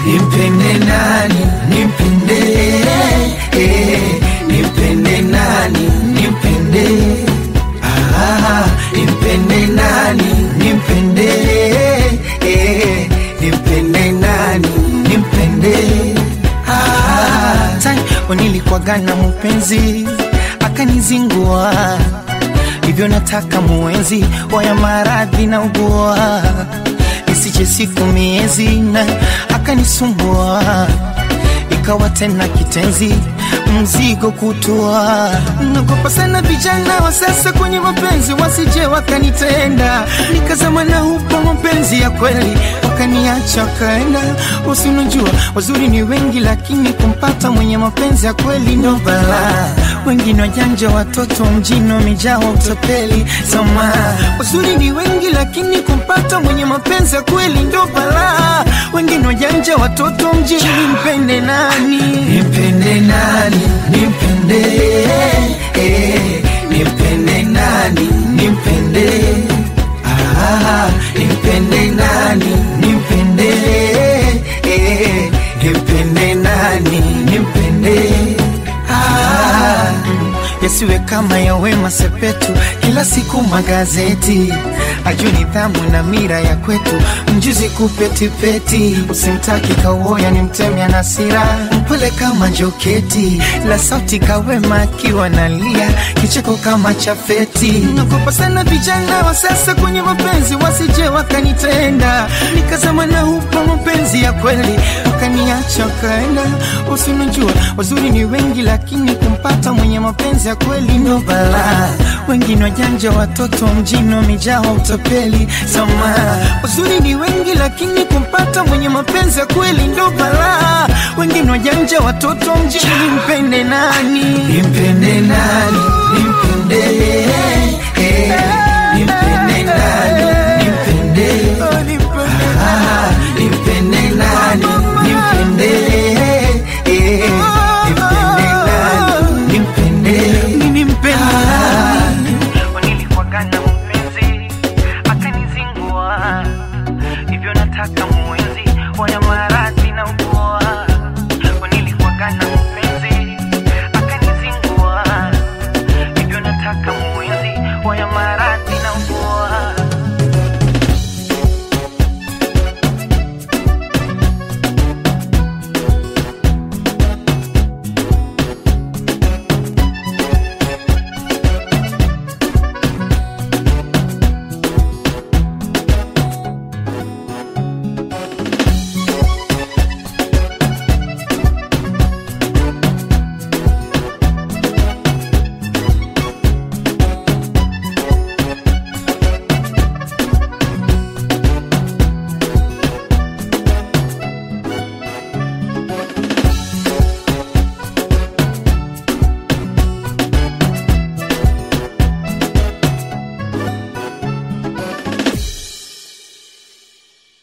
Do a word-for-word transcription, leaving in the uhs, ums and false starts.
Nimpende nani, nimpende, eh, nimpende nani, nimpende, ah, nimpende nani, nimpende, eh, nimpende nani, nimpende, ah. Tai, wanilikuwa gana mpenzi, akanizingua, hivyo nataka muenzi, waya maradhi na ugua, isije siku miezi na akanisumbua, ikawa tena kitenzi, mzigo kutua. Nagopa sana vijana wa sasa kwenye mapenzi, wasije wakanitenda, nikazama na hupo mapenzi ya kweli, wakaniacha kaenda. Usinujua wazuri ni wengi, lakini kumpata mwenye mapenzi ya kweli ndo balaa. Wengine wajanja, watoto mjini wamejaa utapeli. Sama wazuri ni wengi, lakini kumpata mwenye mapenzi ya kweli ndo balaa. Wengine wajanja, watoto mjini. Nimpende nani, nimpende nani, nimpende, eh, nimpende nani, nimpende, ah, nimpende nani, nimpende, eh, nimpende nani, nimpende, ah. Yasiwe kama ya Wema Sepetu, kila siku magazeti, ajue nidhamu na mira ya kwetu, mjuzi kupeti peti. Usimtaki kawoya ni mtemya na sira, mpole kama joketi, la sauti kawema akiwa nalia, kicheko kama chafeti. Nagopa sana vijana wa sasa kwenye mapenzi, wasije wakanitenda, nikazama na hupo mapenzi ya kweli, wakaniacha kaenda. Usinujua wazuri ni wengi, lakini kumpata mwenye mapenzi ya kweli ndo balaa. Wengine wajanja, watoto mjini wamejaa utapeli. Sama wazuri ni wengi, lakini kumpata mwenye mapenzi ya kweli ndo balaa. Wengine wajanja, watoto mjini. Nimpende nani, nimpende nani, nimpende, eh, nimpende nani, nimpende, ah, nimpende nani, nimpende, eh, nimpende nani, nimpende, nimpende nani. Wanilikuwa gana mpenzi, akanizingua, hivyo nataka muenzi, waya maradhi